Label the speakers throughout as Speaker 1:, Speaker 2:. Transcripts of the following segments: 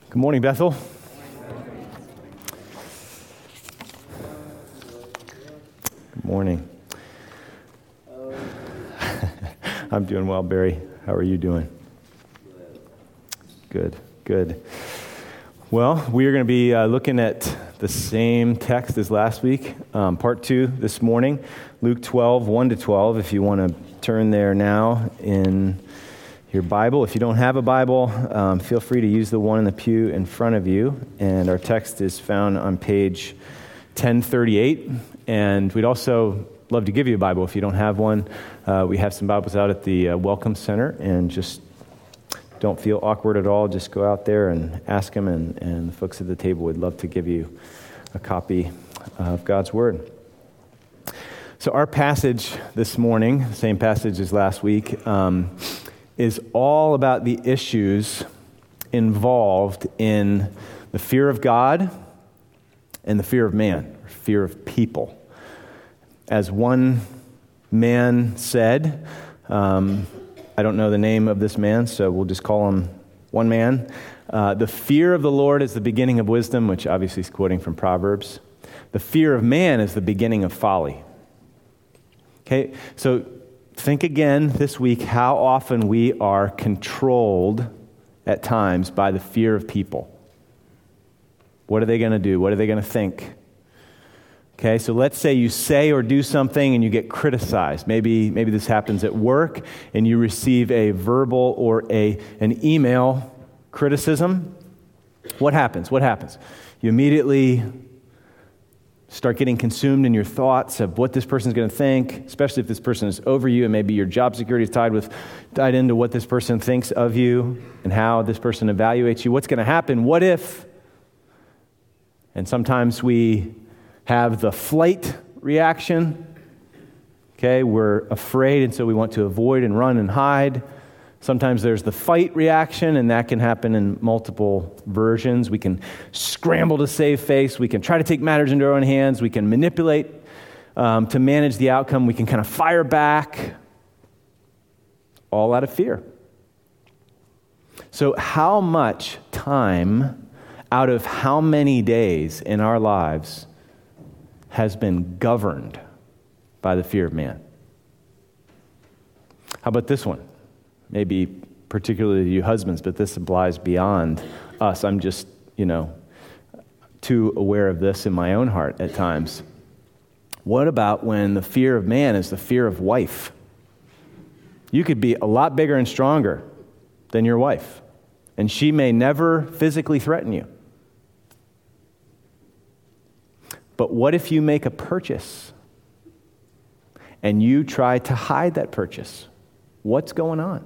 Speaker 1: Good morning, Bethel. Good morning. I'm doing well, Barry. How are you doing? Good. Well, we are going to be looking at the same text as last week, part 2 this morning, Luke 12, 1-12, if you want to turn there now in your Bible. If you don't have a Bible, feel free to use the one in the pew in front of you. And our text is found on page 1038. And we'd also love to give you a Bible if you don't have one. We have some Bibles out at the Welcome Center. And just don't feel awkward at all. Just go out there and ask them. And the folks at the table would love to give you a copy of God's Word. So our passage this morning, same passage as last week, is all about the issues involved in the fear of God and the fear of man, or fear of people. As one man said, I don't know the name of this man, so we'll just call him one man. The fear of the Lord is the beginning of wisdom, which obviously is quoting from Proverbs. The fear of man is the beginning of folly. Okay, so think again this week how often we are controlled at times by the fear of people. What are they going to do? What are they going to think? Okay, so let's say you say or do something and you get criticized. Maybe this happens at work and you receive a verbal or an email criticism. What happens? You immediately start getting consumed in your thoughts of what this person's going to think, especially if this person is over you and maybe your job security is tied into what this person thinks of you and how this person evaluates you. What's going to happen? What if? And sometimes we have the flight reaction. Okay, we're afraid and so we want to avoid and run and hide. Sometimes there's the fight reaction, and that can happen in multiple versions. We can scramble to save face. We can try to take matters into our own hands. We can manipulate to manage the outcome. We can kind of fire back, all out of fear. So how much time out of how many days in our lives has been governed by the fear of man? How about this one? Maybe particularly you husbands, but this applies beyond us. I'm just, too aware of this in my own heart at times. What about when the fear of man is the fear of wife? You could be a lot bigger and stronger than your wife, and she may never physically threaten you. But what if you make a purchase and you try to hide that purchase? What's going on?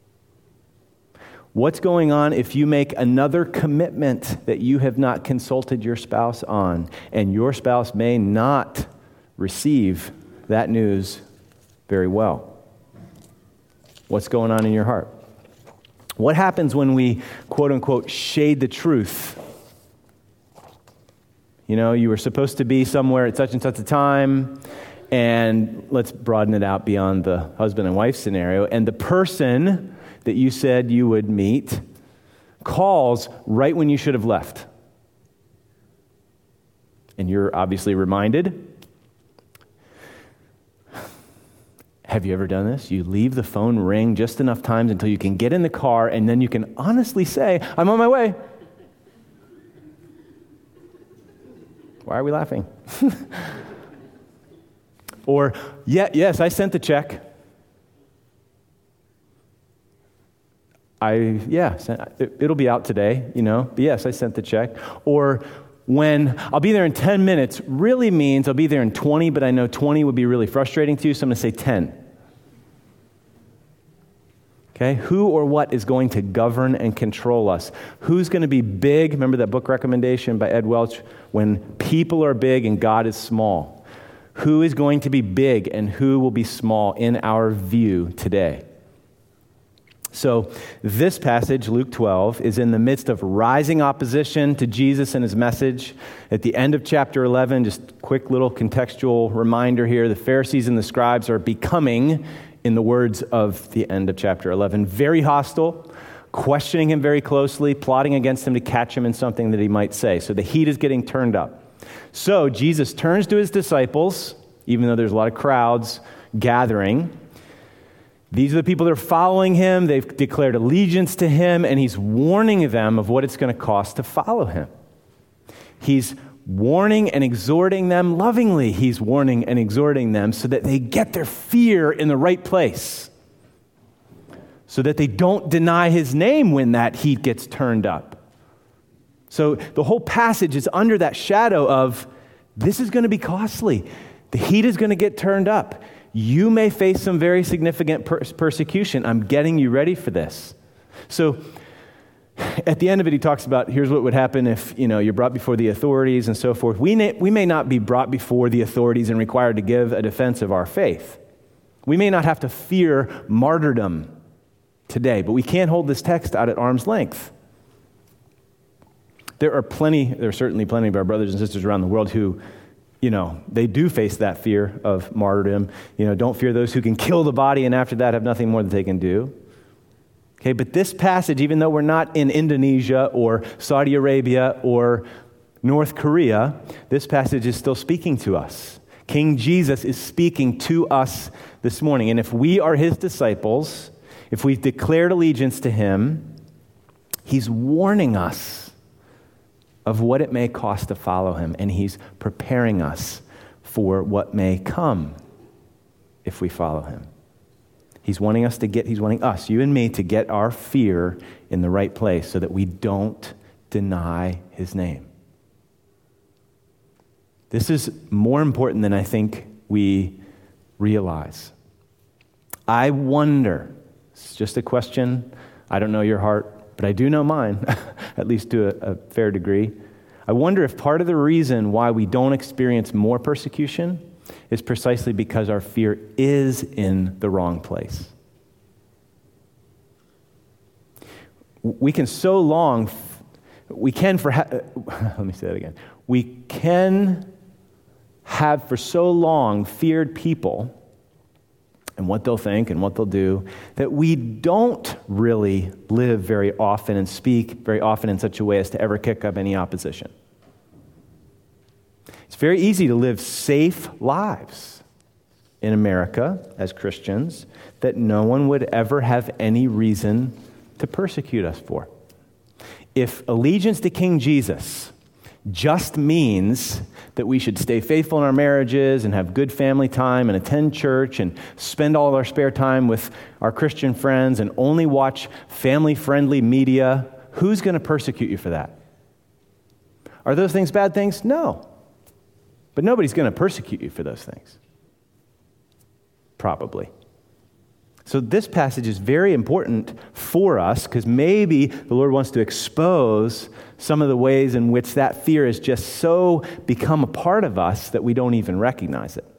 Speaker 1: What's going on if you make another commitment that you have not consulted your spouse on, and your spouse may not receive that news very well? What's going on in your heart? What happens when we, quote unquote, shade the truth? You were supposed to be somewhere at such and such a time, and let's broaden it out beyond the husband and wife scenario, and the person that you said you would meet calls right when you should have left. And you're obviously reminded. Have you ever done this? You leave the phone ring just enough times until you can get in the car, and then you can honestly say, I'm on my way. Why are we laughing? Or, yes, I sent the check. It'll be out today, but yes, I sent the check. Or when I'll be there in 10 minutes really means I'll be there in 20, but I know 20 would be really frustrating to you, so I'm going to say 10. Okay, who or what is going to govern and control us? Who's going to be big? Remember that book recommendation by Ed Welch? When people are big and God is small. Who is going to be big and who will be small in our view today? So this passage, Luke 12, is in the midst of rising opposition to Jesus and his message. At the end of chapter 11, just quick little contextual reminder here, the Pharisees and the scribes are becoming, in the words of the end of chapter 11, very hostile, questioning him very closely, plotting against him to catch him in something that he might say. So the heat is getting turned up. So Jesus turns to his disciples, even though there's a lot of crowds gathering. These are the people that are following him. They've declared allegiance to him, and he's warning them of what it's going to cost to follow him. He's warning and exhorting them lovingly. He's warning and exhorting them so that they get their fear in the right place, so that they don't deny his name when that heat gets turned up. So the whole passage is under that shadow of this is going to be costly. The heat is going to get turned up. You may face some very significant persecution. I'm getting you ready for this. So at the end of it, he talks about here's what would happen if you're brought before the authorities and so forth. We may not be brought before the authorities and required to give a defense of our faith. We may not have to fear martyrdom today, but we can't hold this text out at arm's length. There are certainly plenty of our brothers and sisters around the world who they do face that fear of martyrdom. Don't fear those who can kill the body and after that have nothing more that they can do. Okay, but this passage, even though we're not in Indonesia or Saudi Arabia or North Korea, this passage is still speaking to us. King Jesus is speaking to us this morning. And if we are his disciples, if we've declared allegiance to him, he's warning us of what it may cost to follow him, and he's preparing us for what may come if we follow him. He's wanting us, you and me, to get our fear in the right place so that we don't deny his name. This is more important than I think we realize. I wonder, it's just a question, I don't know your heart, but I do know mine, at least to a fair degree. I wonder if part of the reason why we don't experience more persecution is precisely because our fear is in the wrong place. We can have for so long feared people and what they'll think and what they'll do, that we don't really live very often and speak very often in such a way as to ever kick up any opposition. It's very easy to live safe lives in America as Christians that no one would ever have any reason to persecute us for. If allegiance to King Jesus just means that we should stay faithful in our marriages and have good family time and attend church and spend all of our spare time with our Christian friends and only watch family-friendly media, who's going to persecute you for that? Are those things bad things? No. But nobody's going to persecute you for those things. Probably. So this passage is very important for us because maybe the Lord wants to expose some of the ways in which that fear has just so become a part of us that we don't even recognize it.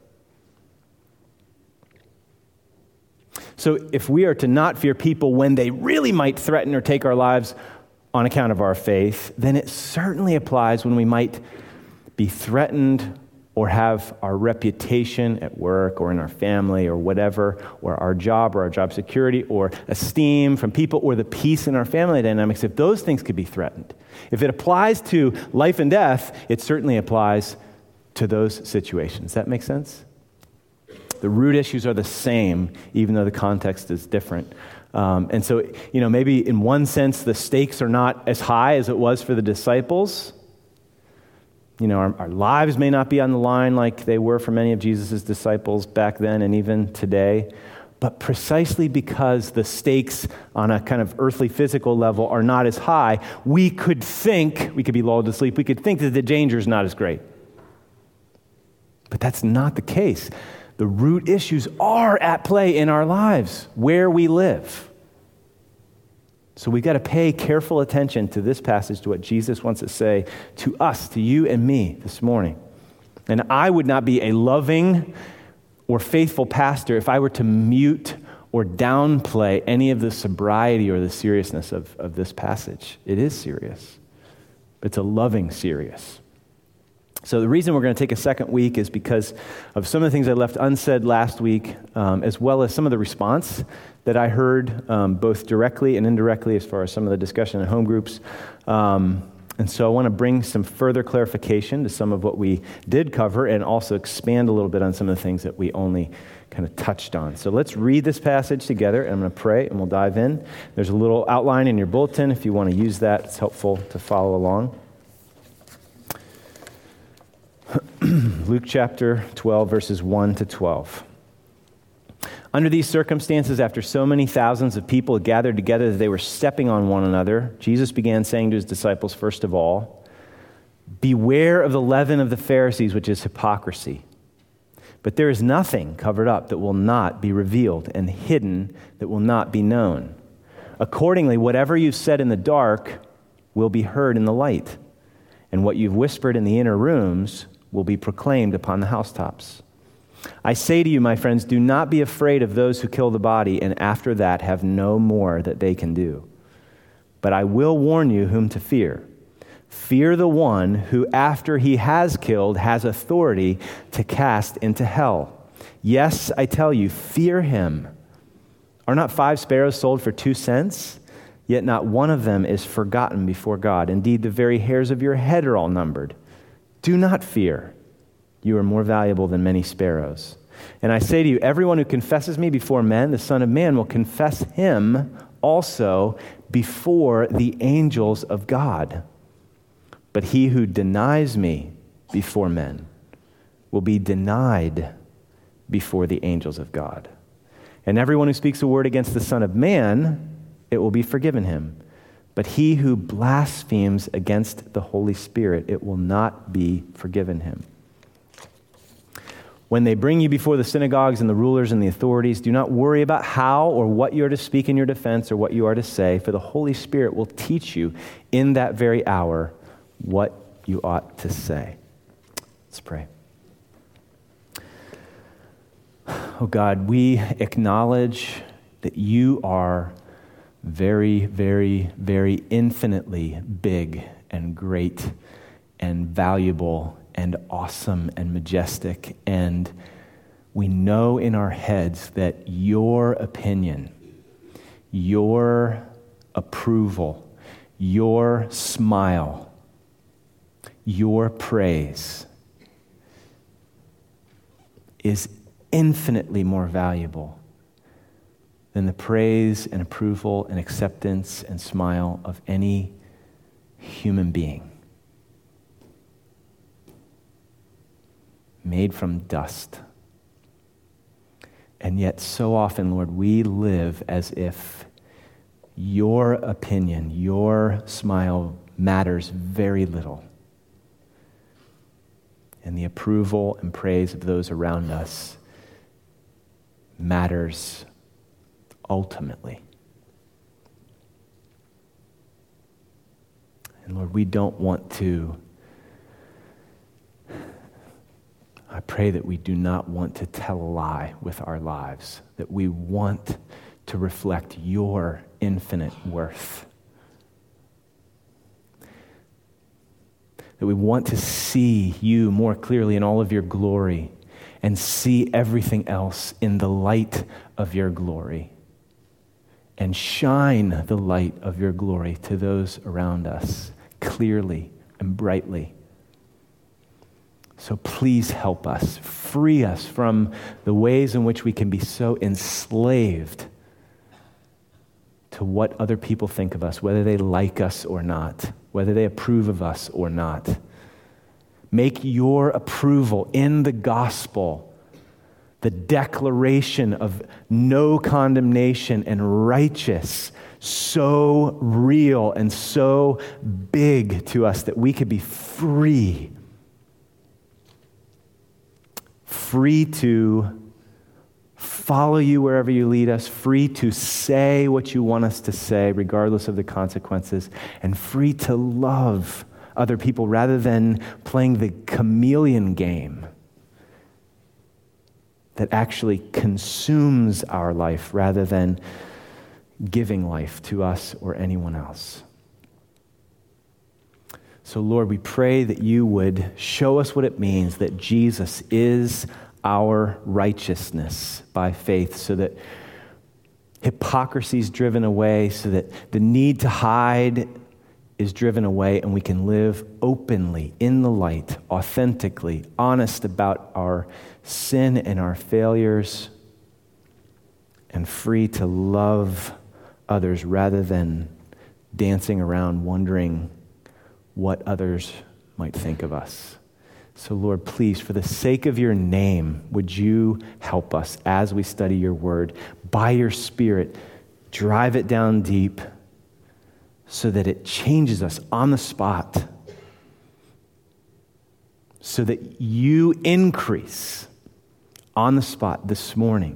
Speaker 1: So if we are to not fear people when they really might threaten or take our lives on account of our faith, then it certainly applies when we might be threatened or have our reputation at work or in our family or whatever, or our job security or esteem from people or the peace in our family dynamics, if those things could be threatened. If it applies to life and death, it certainly applies to those situations. Does that make sense? The root issues are the same, even though the context is different. And so, maybe in one sense, the stakes are not as high as it was for the disciples. Our lives may not be on the line like they were for many of Jesus' disciples back then and even today, but precisely because the stakes on a kind of earthly physical level are not as high, we could be lulled to sleep, we could think that the danger is not as great. But that's not the case. The root issues are at play in our lives, where we live. So we've got to pay careful attention to this passage, to what Jesus wants to say to us, to you and me this morning. And I would not be a loving or faithful pastor if I were to mute or downplay any of the sobriety or the seriousness of this passage. It is serious. It's a loving serious. So the reason we're going to take a second week is because of some of the things I left unsaid last week, as well as some of the response that I heard, both directly and indirectly, as far as some of the discussion in home groups. And so I want to bring some further clarification to some of what we did cover and also expand a little bit on some of the things that we only kind of touched on. So let's read this passage together, and I'm going to pray, and we'll dive in. There's a little outline in your bulletin if you want to use that. It's helpful to follow along. Luke chapter 12, verses 1 to 12. Under these circumstances, after so many thousands of people had gathered together that they were stepping on one another, Jesus began saying to his disciples, first of all, "Beware of the leaven of the Pharisees, which is hypocrisy. But there is nothing covered up that will not be revealed, and hidden that will not be known. Accordingly, whatever you've said in the dark will be heard in the light, and what you've whispered in the inner rooms will be proclaimed upon the housetops. I say to you, my friends, do not be afraid of those who kill the body, and after that have no more that they can do. But I will warn you whom to fear. Fear the one who, after he has killed, has authority to cast into hell. Yes, I tell you, fear him. Are not 5 sparrows sold for 2 cents? Yet not one of them is forgotten before God. Indeed, the very hairs of your head are all numbered. Do not fear. You are more valuable than many sparrows. And I say to you, everyone who confesses me before men, the Son of Man will confess him also before the angels of God. But he who denies me before men will be denied before the angels of God. And everyone who speaks a word against the Son of Man, it will be forgiven him. But he who blasphemes against the Holy Spirit, it will not be forgiven him. When they bring you before the synagogues and the rulers and the authorities, do not worry about how or what you are to speak in your defense or what you are to say, for the Holy Spirit will teach you in that very hour what you ought to say." Let's pray. Oh God, we acknowledge that you are very, very, very infinitely big and great and valuable and awesome and majestic. And we know in our heads that your opinion, your approval, your smile, your praise is infinitely more valuable than the praise and approval and acceptance and smile of any human being made from dust. And yet so often, Lord, we live as if your opinion, your smile matters very little. And the approval and praise of those around us matters ultimately. And Lord, we don't want to, I pray that we do not want to tell a lie with our lives, that we want to reflect your infinite worth. That we want to see you more clearly in all of your glory and see everything else in the light of your glory. And shine the light of your glory to those around us clearly and brightly. So please help us, free us from the ways in which we can be so enslaved to what other people think of us, whether they like us or not, whether they approve of us or not. Make your approval in the gospel the declaration of no condemnation and righteous, so real and so big to us that we could be free to follow you wherever you lead us, free to say what you want us to say regardless of the consequences, and free to love other people rather than playing the chameleon game that actually consumes our life rather than giving life to us or anyone else. So, Lord, we pray that you would show us what it means that Jesus is our righteousness by faith, so that hypocrisy is driven away, so that the need to hide is driven away, and we can live openly in the light, authentically, honest about our sin and our failures, and free to love others rather than dancing around wondering what others might think of us. So, Lord, please, for the sake of your name, would you help us as we study your word? By your Spirit, drive it down deep so that it changes us on the spot, so that you increase on the spot this morning,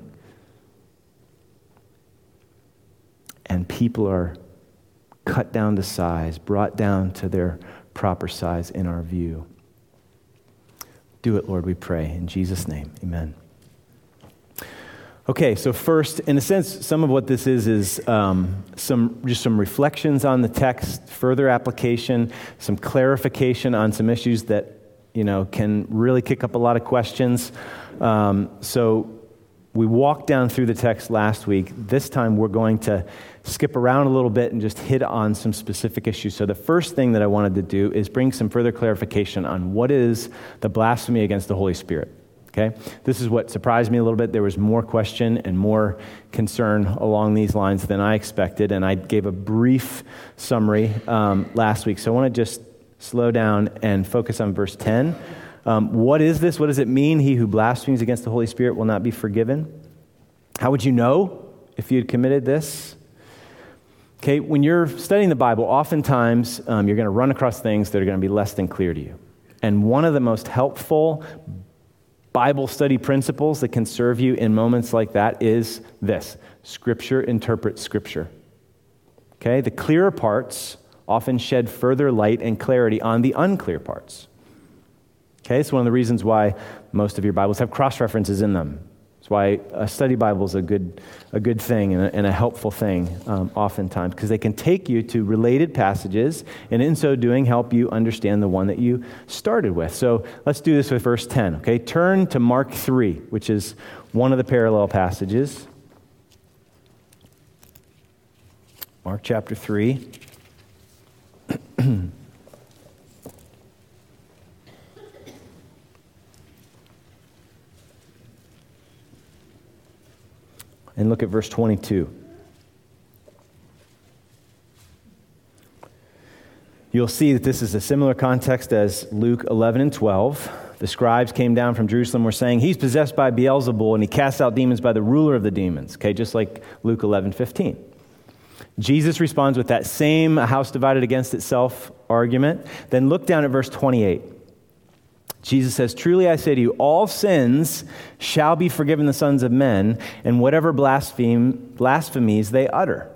Speaker 1: and people are cut down to size, brought down to their proper size in our view. Do it, Lord, we pray. In Jesus' name, amen. Okay, so first, in a sense, some of what this is some reflections on the text, further application, some clarification on some issues that, can really kick up a lot of questions. So we walked down through the text last week. This time we're going to skip around a little bit and just hit on some specific issues. So the first thing that I wanted to do is bring some further clarification on what is the blasphemy against the Holy Spirit. Okay? This is what surprised me a little bit. There was more question and more concern along these lines than I expected, and I gave a brief summary last week. So I want to just slow down and focus on verse 10. What is this? What does it mean? He who blasphemes against the Holy Spirit will not be forgiven. How would you know if you had committed this? Okay, when you're studying the Bible, oftentimes you're going to run across things that are going to be less than clear to you. And one of the most helpful Bible study principles that can serve you in moments like that is this: Scripture interprets Scripture. Okay, the clearer parts often shed further light and clarity on the unclear parts. Okay, it's one of the reasons why most of your Bibles have cross-references in them. It's why a study Bible is a good thing and a helpful thing oftentimes, because they can take you to related passages, and in so doing, help you understand the one that you started with. So let's do this with verse 10, okay? Turn to Mark 3, which is one of the parallel passages. Mark chapter 3. And look at verse 22. You'll see that this is a similar context as Luke 11 and 12. The scribes came down from Jerusalem, were saying, he's possessed by Beelzebul, and he casts out demons by the ruler of the demons. Okay, just like Luke 11:15. Jesus responds with that same house divided against itself argument. Then look down at verse 28. Jesus says, truly I say to you, all sins shall be forgiven the sons of men, and whatever blasphemies they utter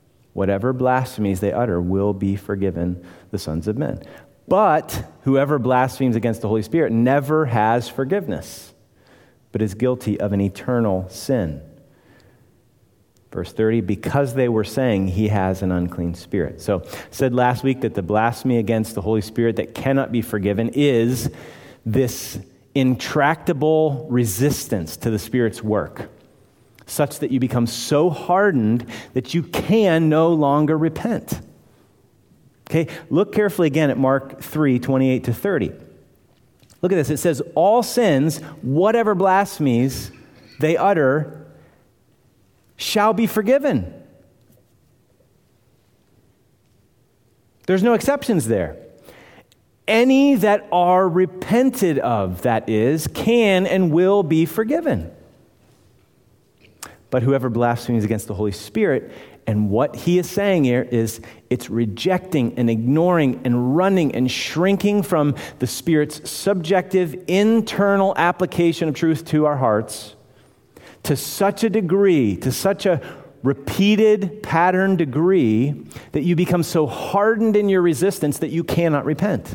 Speaker 1: will be forgiven the sons of men. But whoever blasphemes against the Holy Spirit never has forgiveness, but is guilty of an eternal sin. Verse 30, because they were saying he has an unclean spirit. So I said last week that the blasphemy against the Holy Spirit that cannot be forgiven is this intractable resistance to the Spirit's work, such that you become so hardened that you can no longer repent. Okay, look carefully again at Mark 3, 28 to 30. Look at this. It says, all sins, whatever blasphemies they utter, shall be forgiven. There's no exceptions there. Any that are repented of, that is, can and will be forgiven. But whoever blasphemes against the Holy Spirit, and what he is saying here is it's rejecting and ignoring and running and shrinking from the Spirit's subjective internal application of truth to our hearts to such a degree, to such a repeated pattern degree that you become so hardened in your resistance that you cannot repent.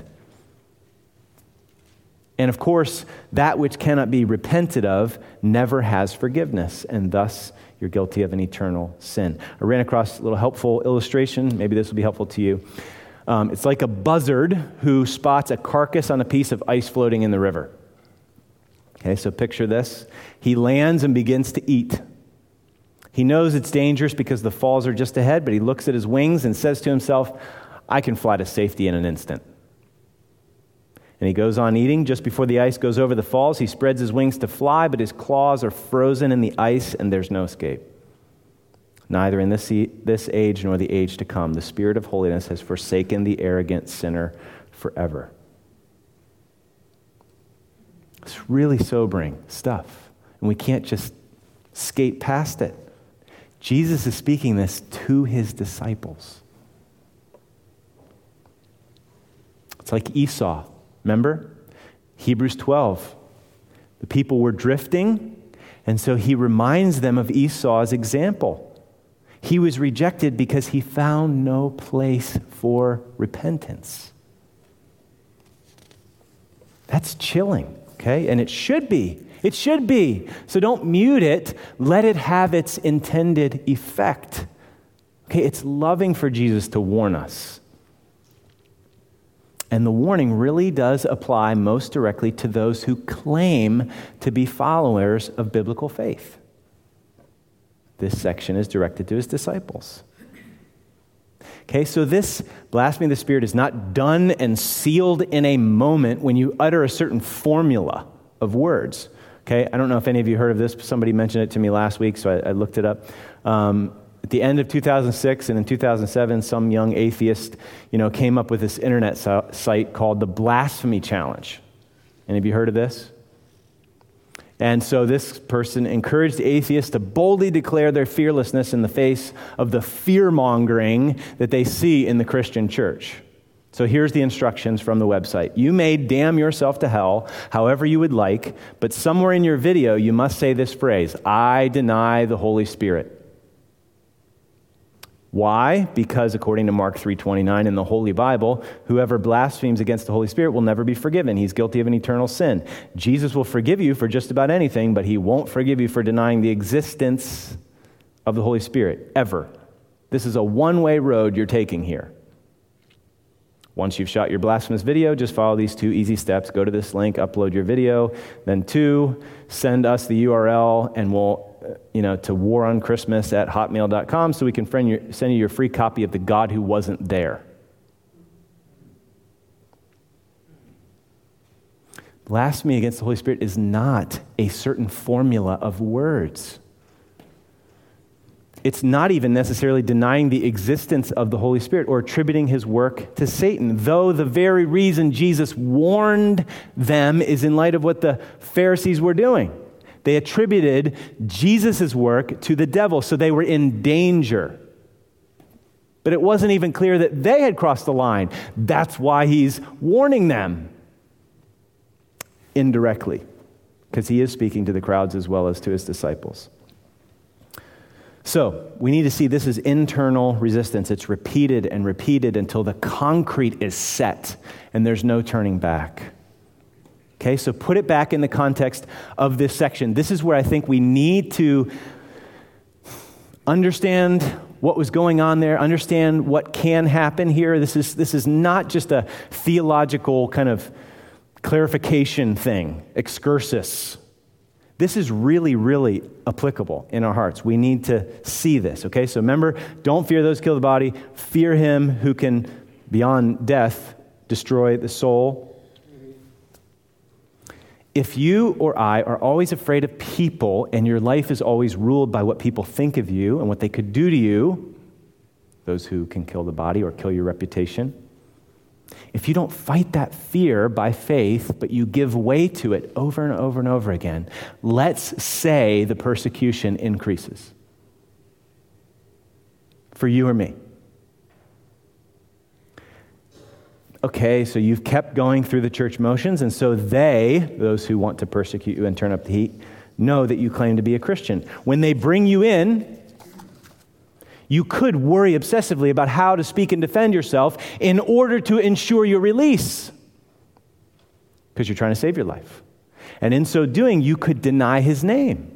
Speaker 1: And of course, that which cannot be repented of never has forgiveness, and thus you're guilty of an eternal sin. I ran across a little helpful illustration. Maybe this will be helpful to you. It's like a buzzard who spots a carcass on a piece of ice floating in the river. Okay, so picture this. He lands and begins to eat. He knows it's dangerous because the falls are just ahead, but he looks at his wings and says to himself, I can fly to safety in an instant. And he goes on eating. Just before the ice goes over the falls, he spreads his wings to fly, but his claws are frozen in the ice and there's no escape. Neither in this age nor the age to come, the Spirit of holiness has forsaken the arrogant sinner forever. It's really sobering stuff, and we can't just skate past it. Jesus is speaking this to his disciples. It's like Esau, remember? Hebrews 12. The people were drifting, and so he reminds them of Esau's example. He was rejected because he found no place for repentance. That's chilling, okay? And it should be. It should be. So don't mute it. Let it have its intended effect. Okay, it's loving for Jesus to warn us. And the warning really does apply most directly to those who claim to be followers of biblical faith. This section is directed to his disciples. Okay, so this blasphemy of the Spirit is not done and sealed in a moment when you utter a certain formula of words. Okay, I don't know if any of you heard of this. Somebody mentioned it to me last week, so I looked it up. At the end of 2006 and in 2007, some young atheist, came up with this internet site called the Blasphemy Challenge. Any of you heard of this? And so this person encouraged atheists to boldly declare their fearlessness in the face of the fear-mongering that they see in the Christian church. So here's the instructions from the website. You may damn yourself to hell however you would like, but somewhere in your video you must say this phrase, I deny the Holy Spirit. Why? Because according to Mark 3:29 in the Holy Bible, whoever blasphemes against the Holy Spirit will never be forgiven. He's guilty of an eternal sin. Jesus will forgive you for just about anything, but he won't forgive you for denying the existence of the Holy Spirit, ever. This is a one-way road you're taking here. Once you've shot your blasphemous video, just follow these 2 easy steps. Go to this link, upload your video. Then 2, send us the URL, and we'll to waronchristmas@hotmail.com so we can send you your free copy of The God Who Wasn't There. Blasphemy against the Holy Spirit is not a certain formula of words. It's not even necessarily denying the existence of the Holy Spirit or attributing his work to Satan, though the very reason Jesus warned them is in light of what the Pharisees were doing. They attributed Jesus' work to the devil, so they were in danger. But it wasn't even clear that they had crossed the line. That's why he's warning them indirectly, because he is speaking to the crowds as well as to his disciples. So we need to see this is internal resistance. It's repeated and repeated until the concrete is set and there's no turning back. Okay, so put it back in the context of this section. This is where I think we need to understand what was going on there, understand what can happen here. This is not just a theological kind of clarification thing, excursus. This is really, really applicable in our hearts. We need to see this, okay? So remember, don't fear those who kill the body. Fear him who can, beyond death, destroy the soul. If you or I are always afraid of people and your life is always ruled by what people think of you and what they could do to you, those who can kill the body or kill your reputation, if you don't fight that fear by faith, but you give way to it over and over and over again, let's say the persecution increases for you or me. Okay, so you've kept going through the church motions, and so those who want to persecute you and turn up the heat, know that you claim to be a Christian. When they bring you in, you could worry obsessively about how to speak and defend yourself in order to ensure your release, because you're trying to save your life. And in so doing, you could deny his name.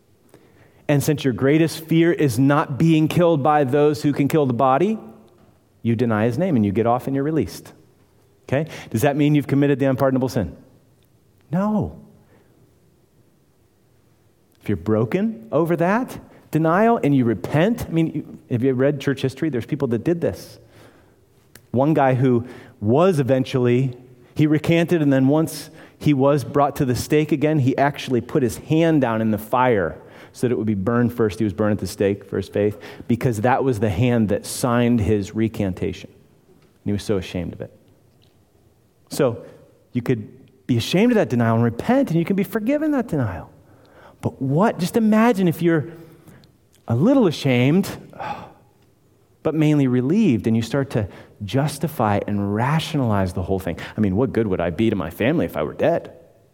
Speaker 1: And since your greatest fear is not being killed by those who can kill the body, You deny his name and you get off and you're released. Okay? Does that mean you've committed the unpardonable sin? No. If you're broken over that denial and you repent, I mean, have you read church history? There's people that did this. One guy who was eventually, he recanted, and then once he was brought to the stake again, he actually put his hand down in the fire so that it would be burned first. He was burned at the stake for his faith because that was the hand that signed his recantation. And he was so ashamed of it. So you could be ashamed of that denial and repent, and you can be forgiven that denial. But what? Just imagine if you're a little ashamed, but mainly relieved, and you start to justify and rationalize the whole thing. I mean, what good would I be to my family if I were dead?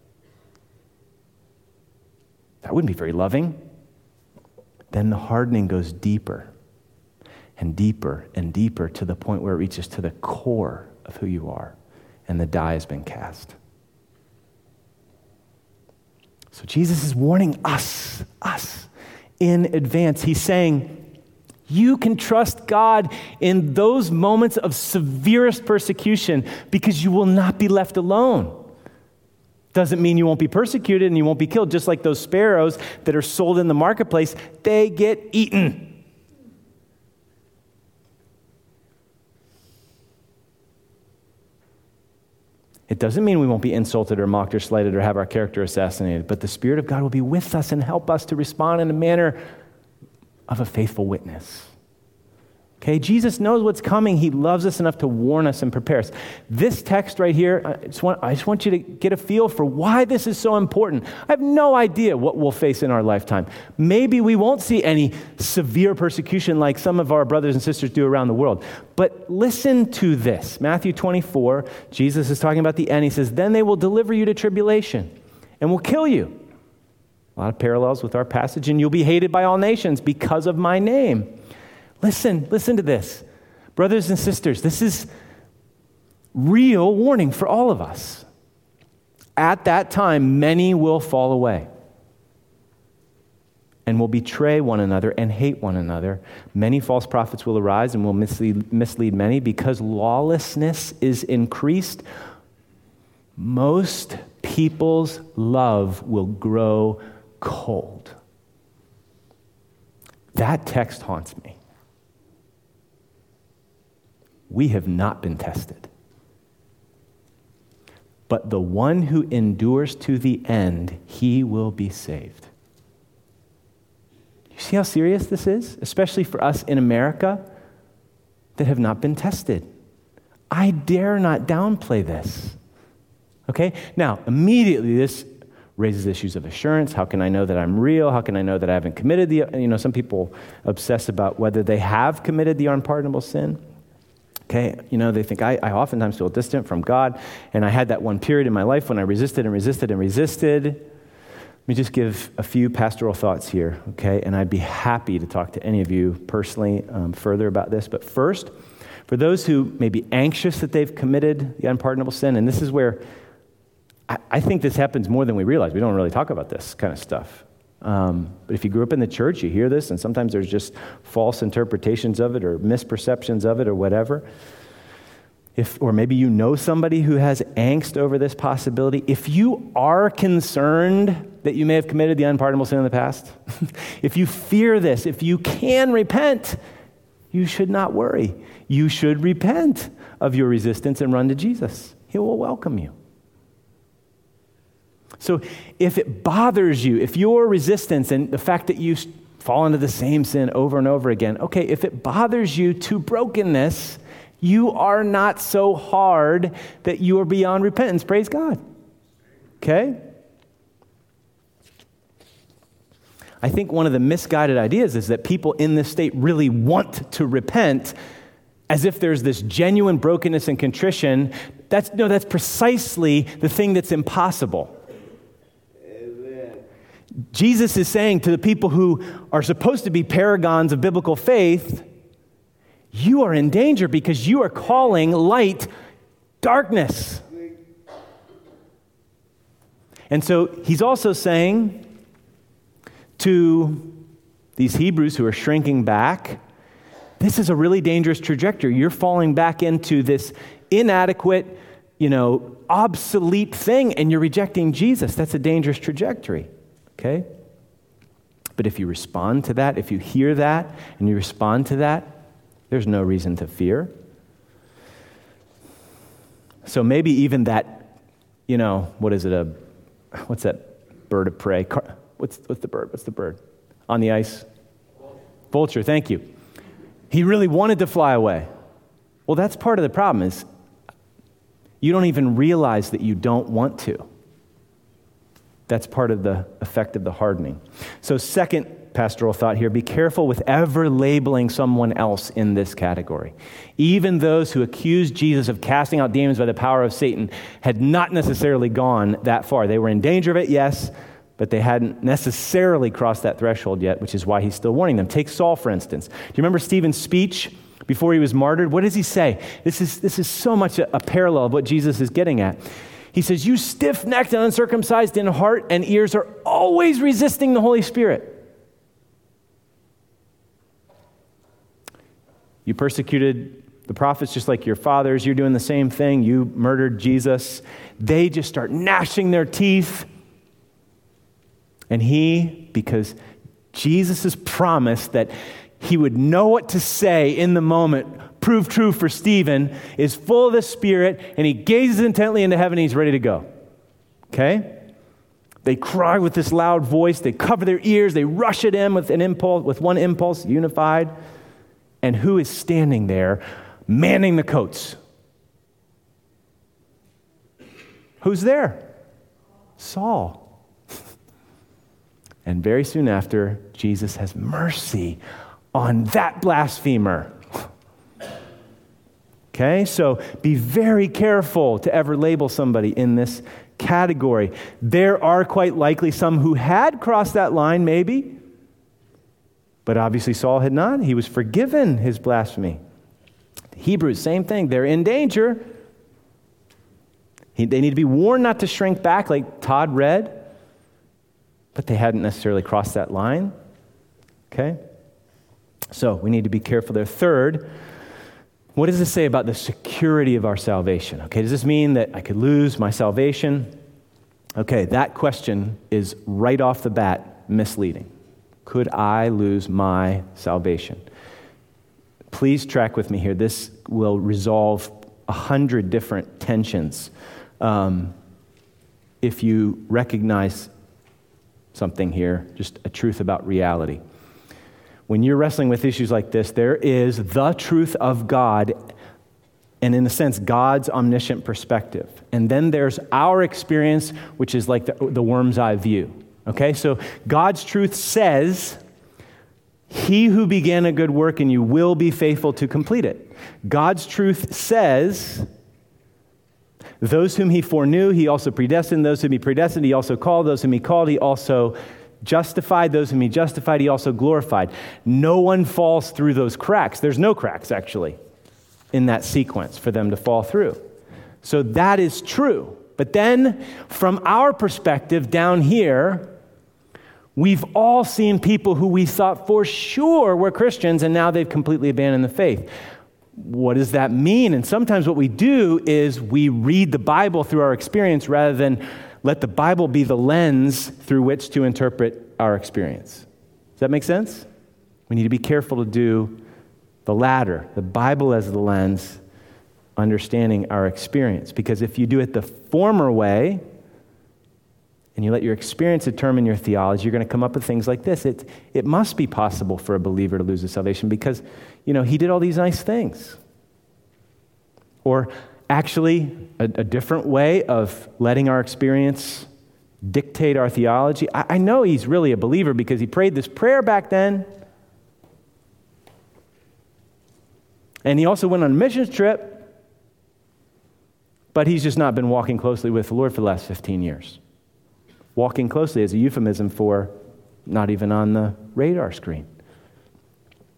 Speaker 1: That wouldn't be very loving. Then the hardening goes deeper and deeper and deeper to the point where it reaches to the core of who you are, and the die has been cast. So Jesus is warning us in advance. He's saying, you can trust God in those moments of severest persecution because you will not be left alone. Doesn't mean you won't be persecuted and you won't be killed. Just like those sparrows that are sold in the marketplace, they get eaten. It doesn't mean we won't be insulted or mocked or slighted or have our character assassinated, but the Spirit of God will be with us and help us to respond in a manner of a faithful witness. Okay, Jesus knows what's coming. He loves us enough to warn us and prepare us. This text right here, I just want you to get a feel for why this is so important. I have no idea what we'll face in our lifetime. Maybe we won't see any severe persecution like some of our brothers and sisters do around the world. But listen to this. Matthew 24, Jesus is talking about the end. He says, then they will deliver you to tribulation and will kill you. A lot of parallels with our passage. And you'll be hated by all nations because of my name. Listen to this. Brothers and sisters, this is real warning for all of us. At that time, many will fall away and will betray one another and hate one another. Many false prophets will arise and will mislead many because lawlessness is increased. Most people's love will grow cold. That text haunts me. We have not been tested. But the one who endures to the end, he will be saved. You see how serious this is? Especially for us in America that have not been tested. I dare not downplay this. Okay? Now, immediately this raises issues of assurance. How can I know that I'm real? How can I know that I haven't committed some people obsess about whether they have committed the unpardonable sin. Okay, they think, I oftentimes feel distant from God, and I had that one period in my life when I resisted and resisted and resisted. Let me just give a few pastoral thoughts here, okay? And I'd be happy to talk to any of you personally further about this. But first, for those who may be anxious that they've committed the unpardonable sin, and this is where I think this happens more than we realize. We don't really talk about this kind of stuff. But if you grew up in the church, you hear this, and sometimes there's just false interpretations of it or misperceptions of it or whatever. Or maybe you know somebody who has angst over this possibility. If you are concerned that you may have committed the unpardonable sin in the past, if you fear this, if you can repent, you should not worry. You should repent of your resistance and run to Jesus. He will welcome you. So if it bothers you, if your resistance and the fact that you fall into the same sin over and over again, okay, if it bothers you to brokenness, you are not so hard that you are beyond repentance. Praise God. Okay? I think one of the misguided ideas is that people in this state really want to repent as if there's this genuine brokenness and contrition. That's precisely the thing that's impossible. Jesus is saying to the people who are supposed to be paragons of biblical faith, you are in danger because you are calling light darkness. And so he's also saying to these Hebrews who are shrinking back this is a really dangerous trajectory. You're falling back into this inadequate, obsolete thing, and you're rejecting Jesus. That's a dangerous trajectory, okay? But if you respond to that, if you hear that, and you respond to that, there's no reason to fear. So maybe even that, what's that bird of prey? What's the bird? What's the bird? On the ice? Vulture, thank you. He really wanted to fly away. Well, that's part of the problem is you don't even realize that you don't want to. That's part of the effect of the hardening. So second pastoral thought here, be careful with ever labeling someone else in this category. Even those who accused Jesus of casting out demons by the power of Satan had not necessarily gone that far. They were in danger of it, yes, but they hadn't necessarily crossed that threshold yet, which is why he's still warning them. Take Saul, for instance. Do you remember Stephen's speech before he was martyred? What does he say? This is so much a parallel of what Jesus is getting at. He says, you stiff-necked and uncircumcised in heart and ears are always resisting the Holy Spirit. You persecuted the prophets just like your fathers. You're doing the same thing. You murdered Jesus. They just start gnashing their teeth. And because Jesus' promise that he would know what to say in the moment, proved true for Stephen, is full of the Spirit, and he gazes intently into heaven, and he's ready to go. Okay? They cry with this loud voice. They cover their ears. They rush at him with one impulse, unified. And who is standing there manning the coats? Who's there? Saul. And very soon after, Jesus has mercy on that blasphemer. Okay, so be very careful to ever label somebody in this category. There are quite likely some who had crossed that line, maybe, but obviously Saul had not. He was forgiven his blasphemy. Hebrews, same thing. They're in danger. They need to be warned not to shrink back, like Todd read. But they hadn't necessarily crossed that line. Okay? So we need to be careful there. Third, what does this say about the security of our salvation? Okay, does this mean that I could lose my salvation? Okay, that question is right off the bat misleading. Could I lose my salvation? Please track with me here. This will resolve 100 different tensions if you recognize something here, just a truth about reality. When you're wrestling with issues like this, there is the truth of God, and in a sense, God's omniscient perspective. And then there's our experience, which is like the worm's eye view. Okay, so God's truth says, he who began a good work in you will be faithful to complete it. God's truth says, those whom he foreknew, he also predestined. Those whom he predestined, he also called. Those whom he called, he also justified. Those whom he justified, he also glorified. No one falls through those cracks. There's no cracks, actually, in that sequence for them to fall through. So that is true. But then, from our perspective down here, we've all seen people who we thought for sure were Christians, and now they've completely abandoned the faith. What does that mean? And sometimes what we do is we read the Bible through our experience rather than let the Bible be the lens through which to interpret our experience. Does that make sense? We need to be careful to do the latter, the Bible as the lens, understanding our experience. Because if you do it the former way, and you let your experience determine your theology, you're going to come up with things like this. It must be possible for a believer to lose his salvation because, he did all these nice things. Or actually, a different way of letting our experience dictate our theology. I know he's really a believer because he prayed this prayer back then. And he also went on a missions trip. But he's just not been walking closely with the Lord for the last 15 years. Walking closely is a euphemism for not even on the radar screen.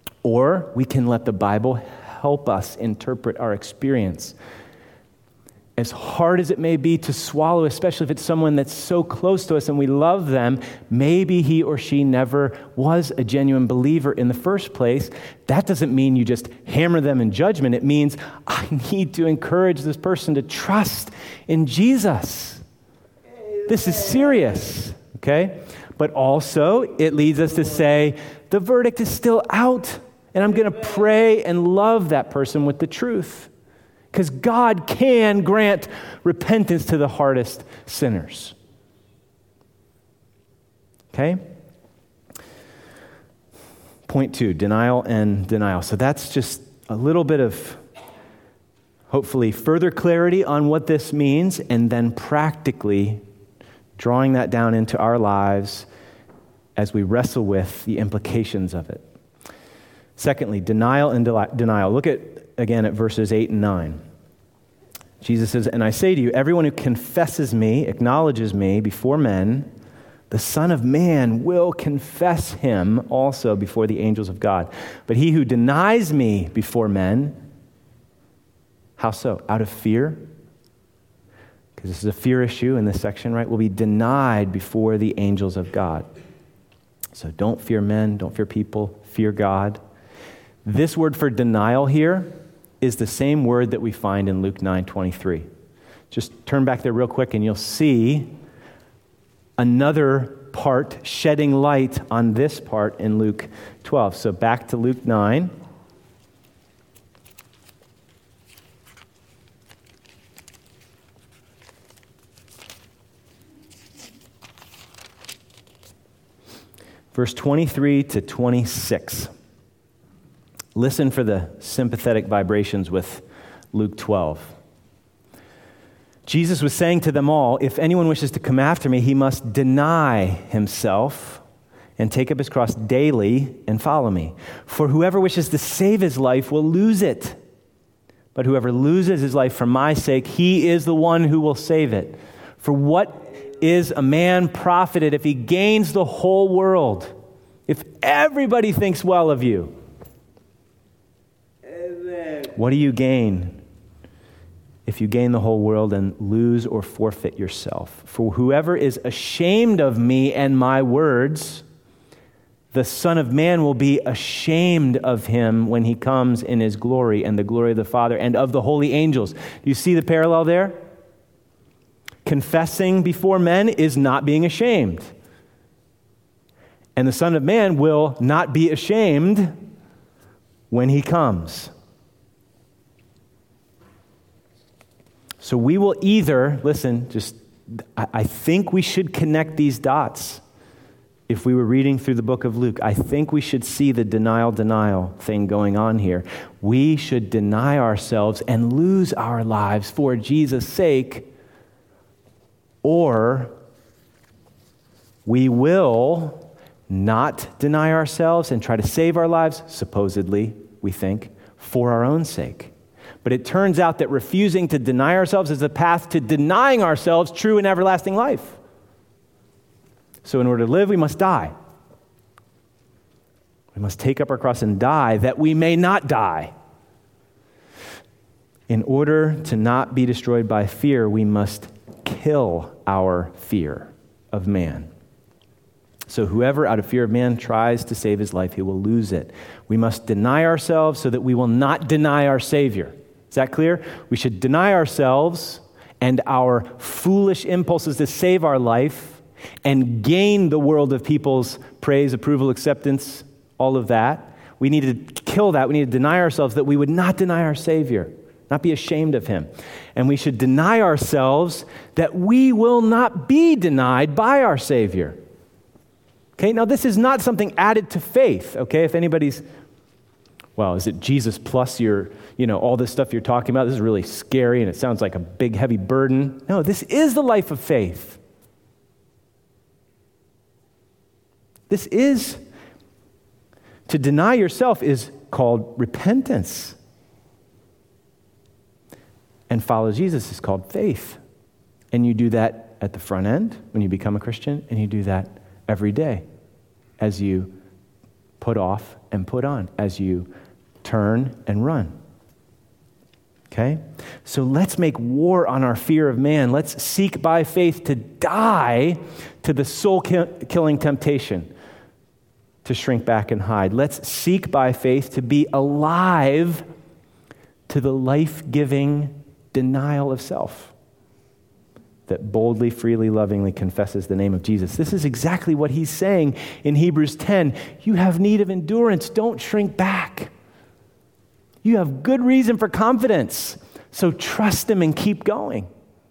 Speaker 1: Or we can let the Bible help us interpret our experience. as hard as it may be to swallow, especially if it's someone that's so close to us and we love them, maybe he or she never was a genuine believer in the first place. That doesn't mean you just hammer them in judgment. It means I need to encourage this person to trust in Jesus. This is serious, okay? But also, it leads us to say, the verdict is still out, and I'm going to pray and love that person with the truth. Because God can grant repentance to the hardest sinners. Okay? Point 2, denial and denial. So that's just a little bit of, hopefully, further clarity on what this means, and then practically drawing that down into our lives as we wrestle with the implications of it. Secondly, denial and denial. Look again at verses 8 and 9. Jesus says, "And I say to you, everyone who confesses me, acknowledges me before men, the Son of Man will confess him also before the angels of God. But he who denies me before men," how so? Out of fear? Because this is a fear issue in this section, right? "Will be denied before the angels of God." So don't fear men, don't fear people, fear God. This word for denial here is the same word that we find in Luke 9:23. Just turn back there real quick and you'll see another part shedding light on this part in Luke 12. So back to Luke 9. Verse 23 to 26. Listen for the sympathetic vibrations with Luke 12. Jesus was saying to them all, "If anyone wishes to come after me, he must deny himself and take up his cross daily and follow me. For whoever wishes to save his life will lose it. But whoever loses his life for my sake, he is the one who will save it. For what is a man profited if he gains the whole world? If everybody thinks well of you, what do you gain if you gain the whole world and lose or forfeit yourself? For whoever is ashamed of me and my words, the Son of Man will be ashamed of him when he comes in his glory and the glory of the Father and of the holy angels." Do you see the parallel there? Confessing before men is not being ashamed. And the Son of Man will not be ashamed when he comes. So we will either, listen, I think we should connect these dots. If we were reading through the book of Luke, I think we should see the denial thing going on here. We should deny ourselves and lose our lives for Jesus' sake, or we will not deny ourselves and try to save our lives, supposedly, we think, for our own sake. But it turns out that refusing to deny ourselves is the path to denying ourselves true and everlasting life. So in order to live, we must die. We must take up our cross and die that we may not die. In order to not be destroyed by fear, we must kill our fear of man. So whoever out of fear of man tries to save his life, he will lose it. We must deny ourselves so that we will not deny our Savior. Is that clear? We should deny ourselves and our foolish impulses to save our life and gain the world of people's praise, approval, acceptance, all of that. We need to kill that. We need to deny ourselves that we would not deny our Savior, not be ashamed of him. And we should deny ourselves that we will not be denied by our Savior. Okay, now this is not something added to faith, okay? If anybody's, well, is it Jesus plus your, all this stuff you're talking about? This is really scary and it sounds like a big, heavy burden. No, this is the life of faith. This is, to deny yourself is called repentance. And follow Jesus is called faith. And you do that at the front end when you become a Christian, and you do that every day as you put off and put on, as you turn and run. Okay? So let's make war on our fear of man. Let's seek by faith to die to the soul-killing temptation to shrink back and hide. Let's seek by faith to be alive to the life-giving denial of self that boldly, freely, lovingly confesses the name of Jesus. This is exactly what he's saying in Hebrews 10. You have need of endurance. Don't shrink back. You have good reason for confidence. So trust him and keep going.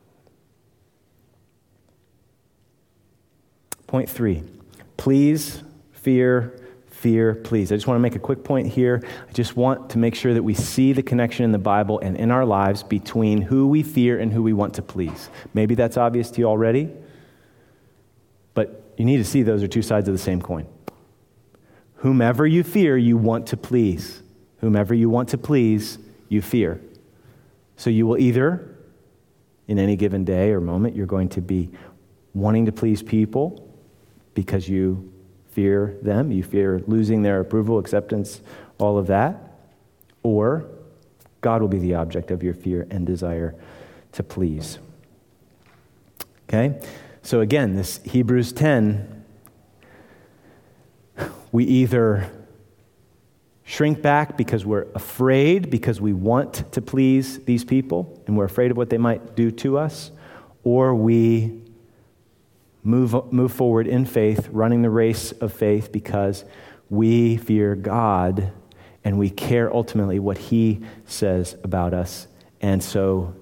Speaker 1: Point 3, please, fear, please. I just want to make a quick point here. I just want to make sure that we see the connection in the Bible and in our lives between who we fear and who we want to please. Maybe that's obvious to you already, but you need to see those are two sides of the same coin. Whomever you fear, you want to please. Whomever you want to please, you fear. So you will either, in any given day or moment, you're going to be wanting to please people because you fear them, you fear losing their approval, acceptance, all of that, or God will be the object of your fear and desire to please. Okay? So again, this Hebrews 10, we either shrink back because we're afraid, because we want to please these people, and we're afraid of what they might do to us, or we move forward in faith, running the race of faith because we fear God and we care ultimately what he says about us. And so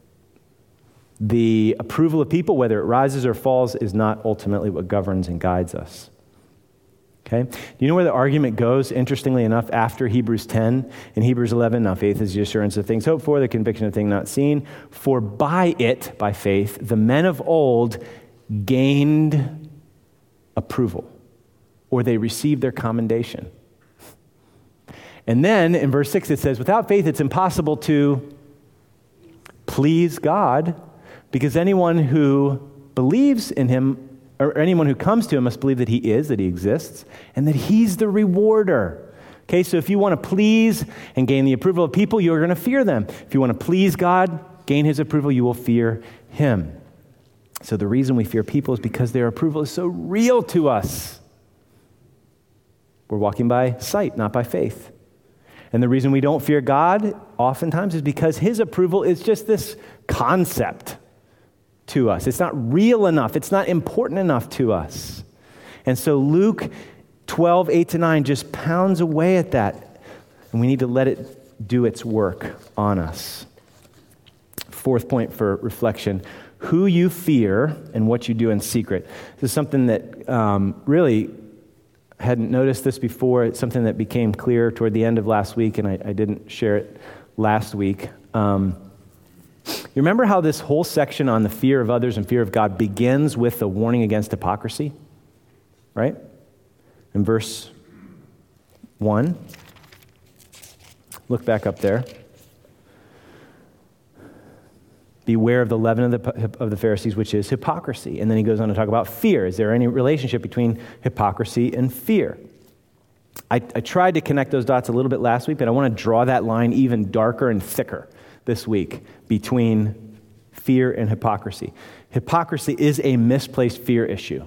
Speaker 1: the approval of people, whether it rises or falls, is not ultimately what governs and guides us. Okay? Do you know where the argument goes, interestingly enough, after Hebrews 10? In Hebrews 11, now faith is the assurance of things hoped for, the conviction of things not seen. For by it, by faith, the men of old gained approval, or they received their commendation. And then in verse 6 it says, without faith it's impossible to please God, because anyone who believes in him, or anyone who comes to him must believe that he is, that he exists, and that he's the rewarder. Okay, so if you want to please and gain the approval of people, you're going to fear them. If you want to please God, gain his approval, you will fear him. So the reason we fear people is because their approval is so real to us. We're walking by sight, not by faith. And the reason we don't fear God oftentimes is because his approval is just this concept to us. It's not real enough. It's not important enough to us. And so Luke 12, 8-9 just pounds away at that. And we need to let it do its work on us. Fourth point for reflection: who you fear and what you do in secret. This is something that really hadn't noticed this before. It's something that became clear toward the end of last week, and I didn't share it last week. You remember how this whole section on the fear of others and fear of God begins with a warning against hypocrisy? Right? In verse 1. Look back up there. Beware of the leaven of the Pharisees, which is hypocrisy. And then he goes on to talk about fear. Is there any relationship between hypocrisy and fear? I tried to connect those dots a little bit last week, but I want to draw that line even darker and thicker this week between fear and hypocrisy. Hypocrisy is a misplaced fear issue.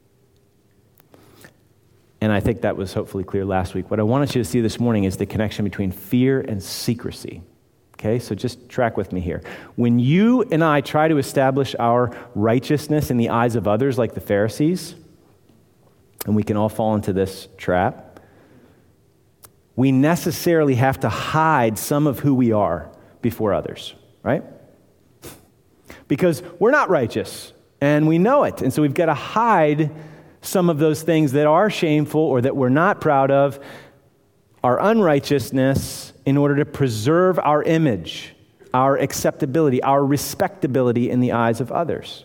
Speaker 1: And I think that was hopefully clear last week. What I wanted you to see this morning is the connection between fear and secrecy. Okay, so just track with me here. When you and I try to establish our righteousness in the eyes of others like the Pharisees, and we can all fall into this trap, we necessarily have to hide some of who we are before others, right? Because we're not righteous, and we know it. And so we've got to hide some of those things that are shameful or that we're not proud of, our unrighteousness, in order to preserve our image, our acceptability, our respectability in the eyes of others.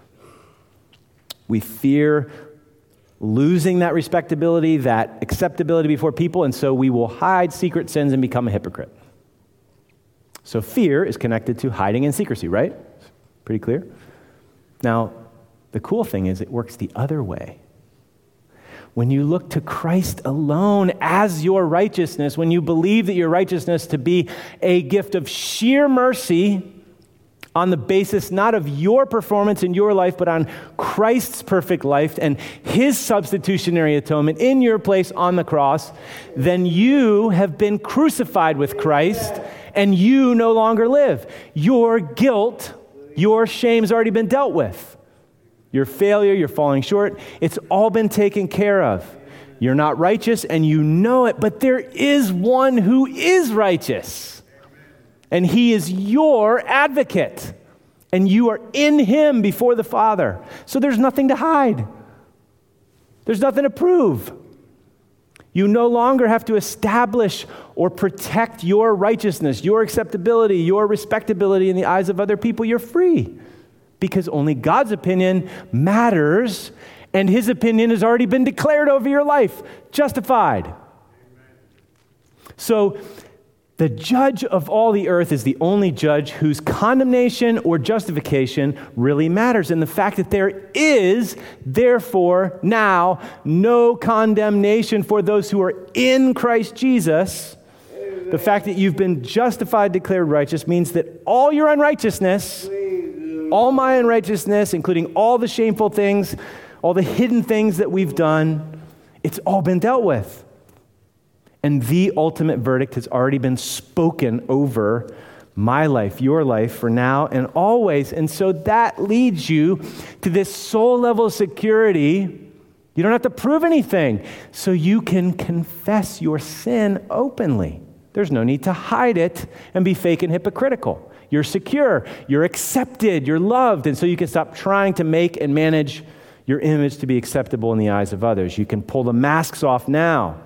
Speaker 1: We fear losing that respectability, that acceptability before people, and so we will hide secret sins and become a hypocrite. So fear is connected to hiding and secrecy, right? Pretty clear? Now, the cool thing is it works the other way. when you look to Christ alone as your righteousness, when you believe that your righteousness to be a gift of sheer mercy on the basis not of your performance in your life, but on Christ's perfect life and his substitutionary atonement in your place on the cross, then you have been crucified with Christ and you no longer live. Your guilt, your shame's already been dealt with. Your failure, your falling short, it's all been taken care of. You're not righteous and you know it, but there is one who is righteous. And he is your advocate. And you are in him before the Father. So there's nothing to hide. There's nothing to prove. You no longer have to establish or protect your righteousness, your acceptability, your respectability in the eyes of other people. You're free. Because only God's opinion matters, and his opinion has already been declared over your life, justified. So the judge of all the earth is the only judge whose condemnation or justification really matters. And the fact that there is, therefore, now no condemnation for those who are in Christ Jesus, the fact that you've been justified, declared righteous, means that all your unrighteousness, all my unrighteousness, including all the shameful things, all the hidden things that we've done, it's all been dealt with. And the ultimate verdict has already been spoken over my life, your life, for now and always. And so that leads you to this soul level security. You don't have to prove anything. So you can confess your sin openly. There's no need to hide it and be fake and hypocritical. You're secure, you're accepted, you're loved. And so you can stop trying to make and manage your image to be acceptable in the eyes of others. You can pull the masks off now,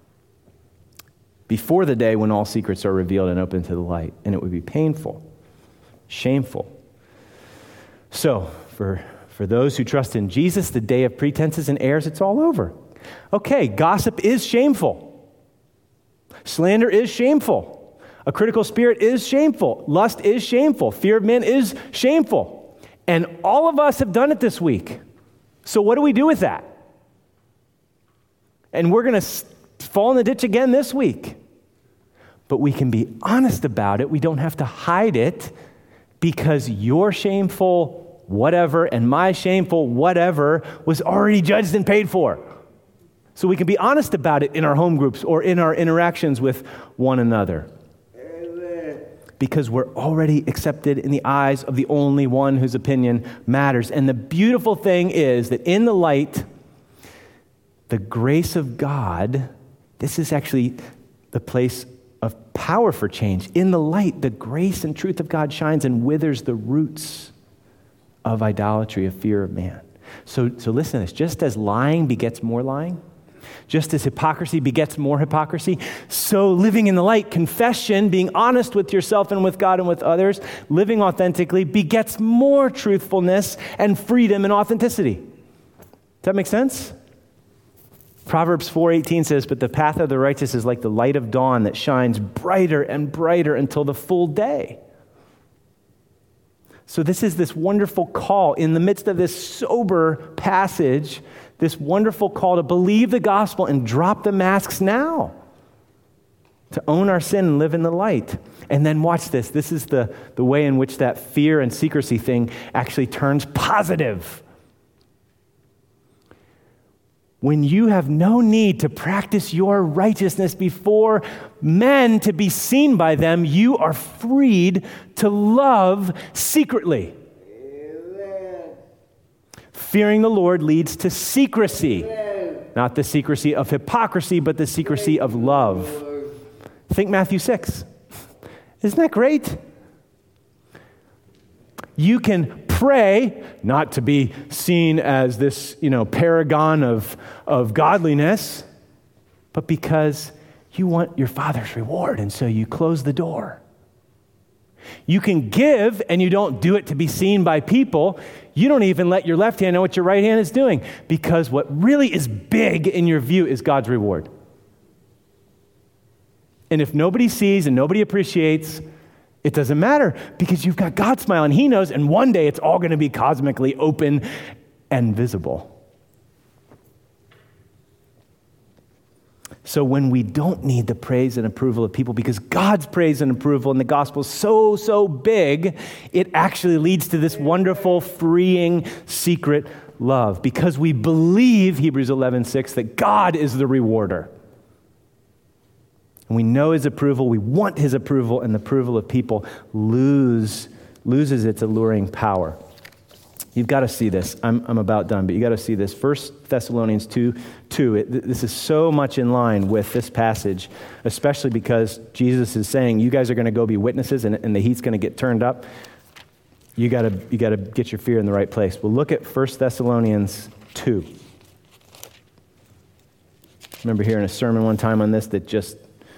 Speaker 1: before the day when all secrets are revealed and open to the light. And it would be painful, shameful. So, for those who trust in Jesus, the day of pretenses and airs, it's all over. Okay, gossip is shameful. Slander is shameful. A critical spirit is shameful. Lust is shameful. Fear of men is shameful. And all of us have done it this week. So what do we do with that? And we're going to fall in the ditch again this week. But we can be honest about it. We don't have to hide it, because your shameful whatever and my shameful whatever was already judged and paid for. So we can be honest about it in our home groups or in our interactions with one another. Amen. Because we're already accepted in the eyes of the only one whose opinion matters. And the beautiful thing is that in the light, the grace of God, this is actually the place of power for change. In the light, the grace and truth of God shines and withers the roots of idolatry, of fear of man. So listen to this. Just as lying begets more lying, just as hypocrisy begets more hypocrisy, so living in the light, confession, being honest with yourself and with God and with others, living authentically, begets more truthfulness and freedom and authenticity. Does that make sense? Proverbs 4:18 says, "But the path of the righteous is like the light of dawn that shines brighter and brighter until the full day." So this is this wonderful call in the midst of this sober passage, this wonderful call to believe the gospel and drop the masks now, to own our sin and live in the light. And then watch this. This is the way in which that fear and secrecy thing actually turns positive. When you have no need to practice your righteousness before men to be seen by them, you are freed to love secretly. Amen. Fearing the Lord leads to secrecy. Amen. Not the secrecy of hypocrisy, but the secrecy of love. Think Matthew 6. Isn't that great? You can pray, not to be seen as this, paragon of godliness, but because you want your Father's reward, and so you close the door. You can give, and you don't do it to be seen by people. You don't even let your left hand know what your right hand is doing, because what really is big in your view is God's reward. And if nobody sees and nobody appreciates, it doesn't matter, because you've got God's smile, and He knows, and one day it's all going to be cosmically open and visible. So when we don't need the praise and approval of people, because God's praise and approval in the gospel is so big, it actually leads to this wonderful, freeing, secret love. Because we believe, Hebrews 11:6, that God is the rewarder. And we know his approval, we want his approval, and the approval of people loses its alluring power. You've got to see this. I'm about done, but you got to see this. 1 Thessalonians 2:2. This is so much in line with this passage, especially because Jesus is saying, you guys are going to go be witnesses, and the heat's going to get turned up. You got to get your fear in the right place. Well, look at 1 Thessalonians 2. I remember hearing a sermon one time on this that just,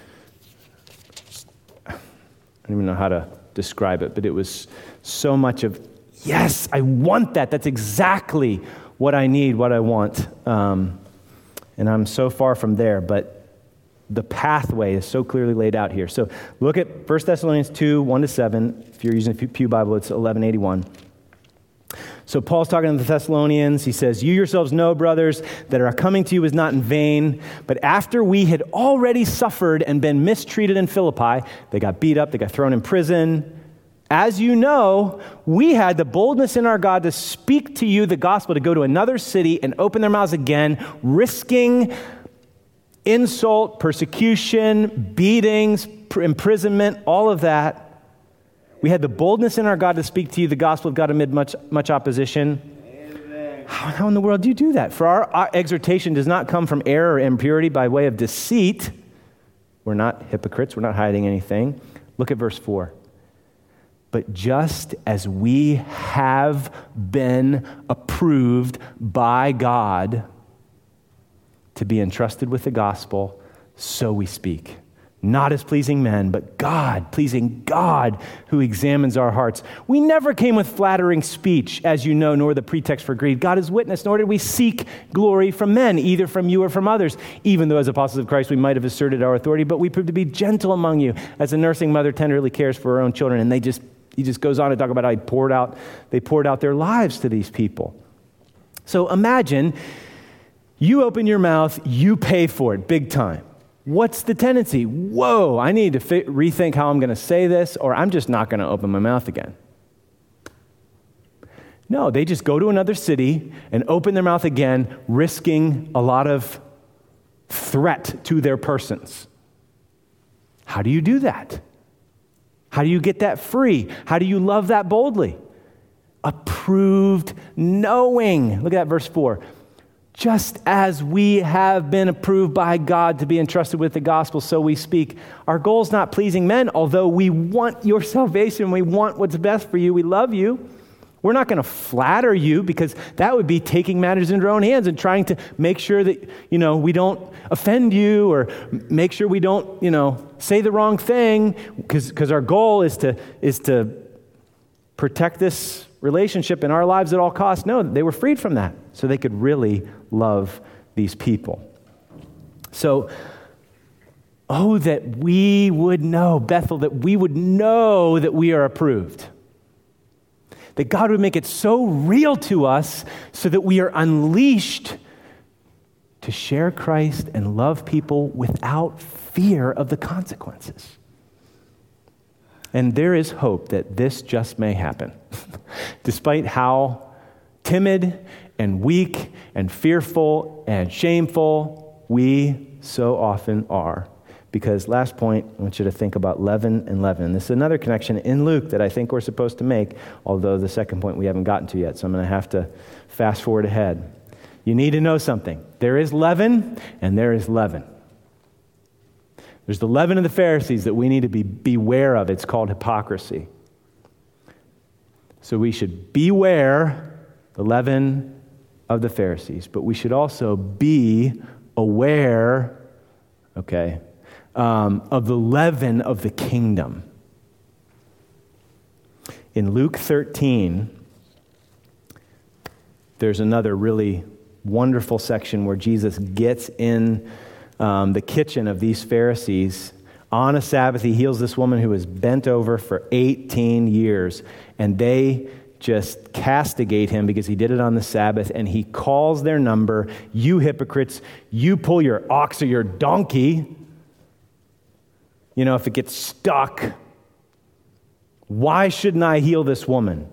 Speaker 1: I don't even know how to describe it, but it was so much of, yes, I want that. That's exactly what I need, what I want. And I'm so far from there, but the pathway is so clearly laid out here. So look at 1 Thessalonians 2, 1-7. If you're using a Pew Bible, it's 1181. So Paul's talking to the Thessalonians. He says, you yourselves know, brothers, that our coming to you is not in vain. But after we had already suffered and been mistreated in Philippi, they got beat up, they got thrown in prison. As you know, we had the boldness in our God to speak to you the gospel, to go to another city and open their mouths again, risking insult, persecution, beatings, imprisonment, all of that. We had the boldness in our God to speak to you the gospel of God amid much opposition. Amen. How in the world do you do that? For our exhortation does not come from error or impurity by way of deceit. We're not hypocrites. We're not hiding anything. Look at verse 4. But just as we have been approved by God to be entrusted with the gospel, so we speak. Not as pleasing men, but God, pleasing God who examines our hearts. We never came with flattering speech, as you know, nor the pretext for greed. God is witness, nor did we seek glory from men, either from you or from others, even though as apostles of Christ we might have asserted our authority, but we proved to be gentle among you, as a nursing mother tenderly cares for her own children. And he just goes on to talk about how they poured out their lives to these people. So imagine you open your mouth, you pay for it big time. What's the tendency? Whoa, I need to rethink how I'm going to say this, or I'm just not going to open my mouth again. No, they just go to another city and open their mouth again, risking a lot of threat to their persons. How do you do that? How do you get that free? How do you love that boldly? Approved knowing. Look at that, verse 4. Just as we have been approved by God to be entrusted with the gospel, so we speak. Our goal is not pleasing men, although we want your salvation. We want what's best for you. We love you. We're not going to flatter you, because that would be taking matters into our own hands and trying to make sure that, we don't offend you, or make sure we don't, say the wrong thing, because our goal is to protect this relationship in our lives at all costs. No, they were freed from that so they could really love these people. So, that we would know, Bethel, that we would know that we are approved. That God would make it so real to us so that we are unleashed to share Christ and love people without fear of the consequences. And there is hope that this just may happen. Despite how timid and weak and fearful and shameful we so often are. Because last point, I want you to think about leaven and leaven. This is another connection in Luke that I think we're supposed to make, although the second point we haven't gotten to yet, so I'm going to have to fast forward ahead. You need to know something. There is leaven and there is leaven. There's the leaven of the Pharisees that we need to beware of. It's called hypocrisy. So we should beware the leaven of the Pharisees, but we should also be aware, of the leaven of the kingdom. In Luke 13, there's another really wonderful section where Jesus gets in the kitchen of these Pharisees. On a Sabbath, he heals this woman who was bent over for 18 years, and they just castigate him because he did it on the Sabbath, and he calls their number, "You hypocrites, you pull your ox or your donkey. If it gets stuck, why shouldn't I heal this woman?"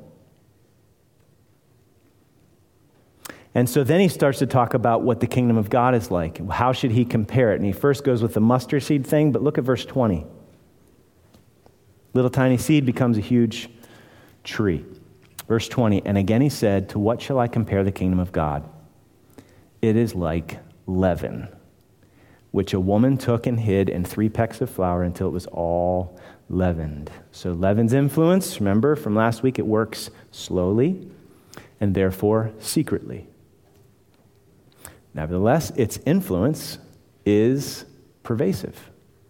Speaker 1: And so then he starts to talk about what the kingdom of God is like. How should he compare it? And he first goes with the mustard seed thing, but look at verse 20. Little tiny seed becomes a huge tree. Verse 20, "And again he said, 'To what shall I compare the kingdom of God? It is like leaven, which a woman took and hid in 3 pecks of flour until it was all leavened.'" So leaven's influence, remember from last week, it works slowly and therefore secretly. Nevertheless, its influence is pervasive.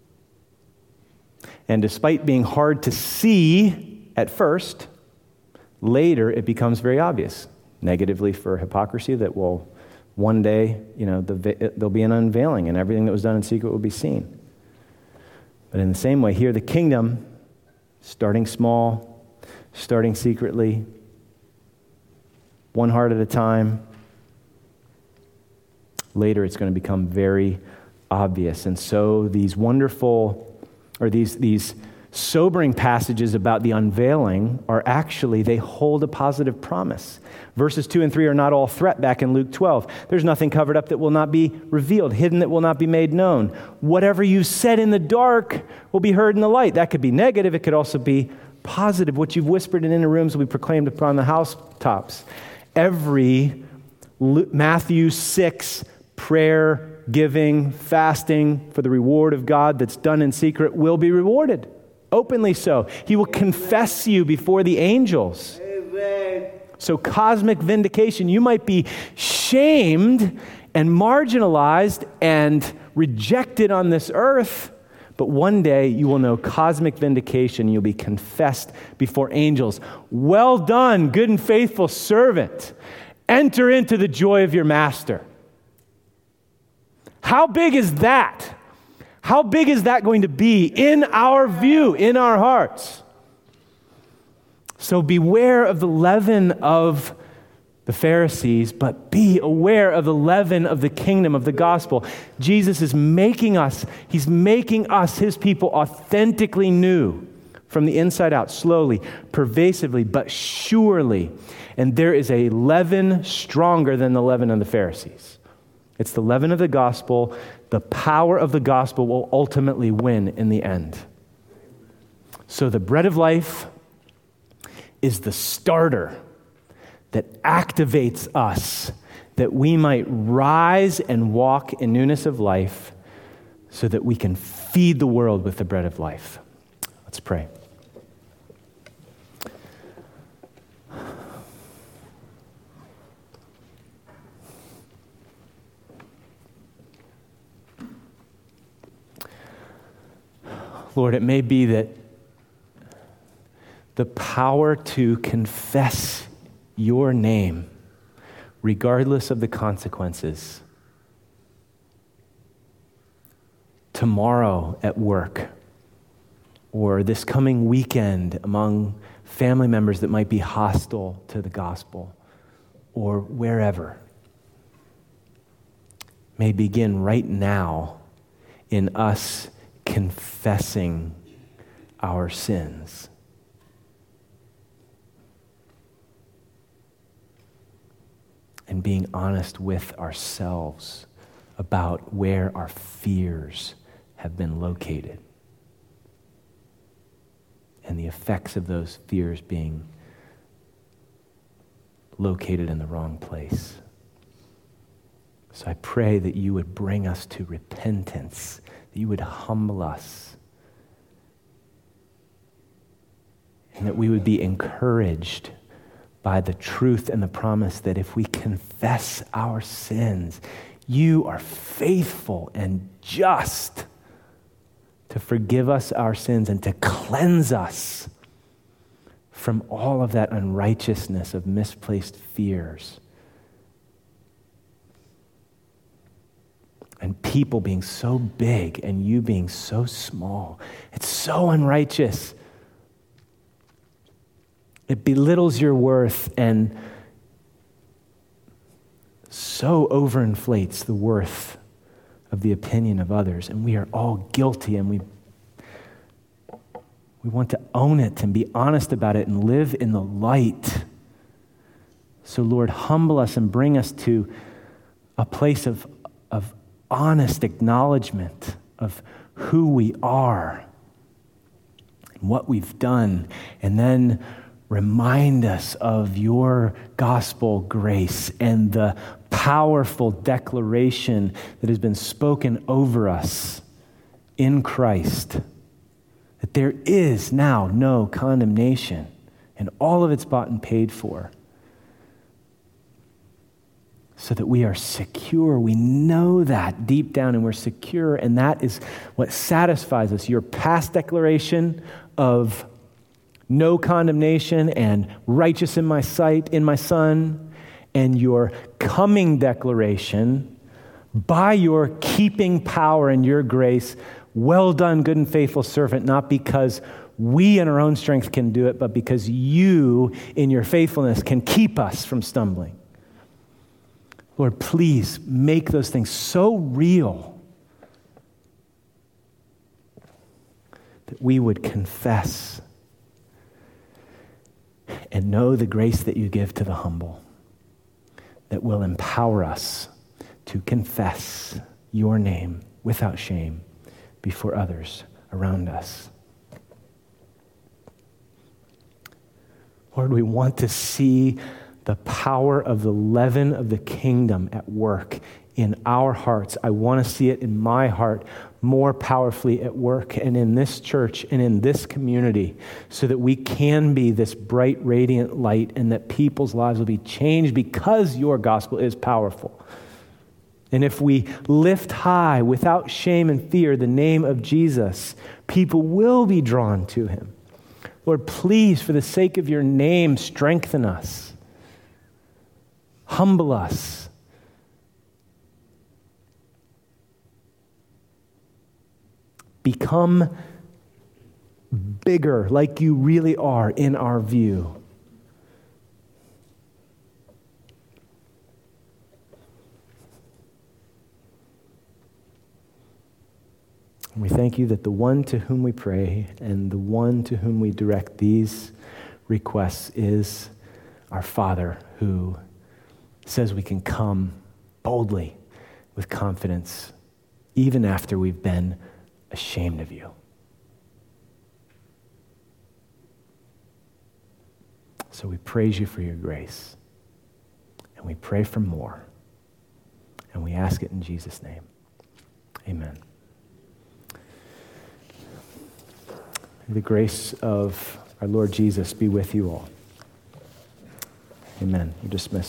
Speaker 1: And despite being hard to see at first, later it becomes very obvious, negatively for hypocrisy, that will one day, there'll be an unveiling and everything that was done in secret will be seen. But in the same way, here the kingdom, starting small, starting secretly, one heart at a time, later it's going to become very obvious. And so these these sobering passages about the unveiling are actually, they hold a positive promise. Verses 2 and 3 are not all threat back in Luke 12. There's nothing covered up that will not be revealed, hidden that will not be made known. Whatever you said in the dark will be heard in the light. That could be negative. It could also be positive. What you've whispered in inner rooms will be proclaimed upon the housetops. Every Matthew 6 prayer, giving, fasting for the reward of God that's done in secret will be rewarded. Openly so. He will confess you before the angels. Amen. So cosmic vindication. You might be shamed and marginalized and rejected on this earth, but one day you will know cosmic vindication. You'll be confessed before angels. "Well done, good and faithful servant. Enter into the joy of your master." How big is that? How big is that going to be in our view, in our hearts? So beware of the leaven of the Pharisees, but be aware of the leaven of the kingdom of the gospel. Jesus is making us, he's making us, his people, authentically new from the inside out, slowly, pervasively, but surely. And there is a leaven stronger than the leaven of the Pharisees. It's the leaven of the gospel. The power of the gospel will ultimately win in the end. So the bread of life is the starter that activates us that we might rise and walk in newness of life so that we can feed the world with the bread of life. Let's pray. Lord, it may be that the power to confess your name, regardless of the consequences, tomorrow at work, or this coming weekend among family members that might be hostile to the gospel, or wherever, may begin right now in us confessing our sins. And being honest with ourselves about where our fears have been located. And the effects of those fears being located in the wrong place. So I pray that you would bring us to repentance, that you would humble us, and that we would be encouraged by the truth and the promise that if we confess our sins, you are faithful and just to forgive us our sins and to cleanse us from all of that unrighteousness of misplaced fears. And people being so big and you being so small. It's so unrighteous. It belittles your worth and so overinflates the worth of the opinion of others. And we are all guilty, and we want to own it and be honest about it and live in the light. So Lord, humble us and bring us to a place of honest acknowledgement of who we are and what we've done, and then remind us of your gospel grace and the powerful declaration that has been spoken over us in Christ, that there is now no condemnation, and all of it's bought and paid for, so that we are secure. We know that deep down, and we're secure, and that is what satisfies us. Your past declaration of no condemnation and righteous in my sight in my Son, and your coming declaration by your keeping power and your grace, well done, good and faithful servant, not because we in our own strength can do it, but because you in your faithfulness can keep us from stumbling. Lord, please make those things so real that we would confess and know the grace that you give to the humble, that will empower us to confess your name without shame before others around us. Lord, we want to see the power of the leaven of the kingdom at work in our hearts. I want to see it in my heart more powerfully at work and in this church and in this community, so that we can be this bright, radiant light, and that people's lives will be changed because your gospel is powerful. And if we lift high without shame and fear the name of Jesus, people will be drawn to him. Lord, please, for the sake of your name, strengthen us. Humble us. Become bigger like you really are in our view. And we thank you that the one to whom we pray and the one to whom we direct these requests is our Father, who says we can come boldly with confidence even after we've been ashamed of you. So we praise you for your grace, and we pray for more, and we ask it in Jesus' name. Amen. The grace of our Lord Jesus be with you all. Amen. You're dismissed.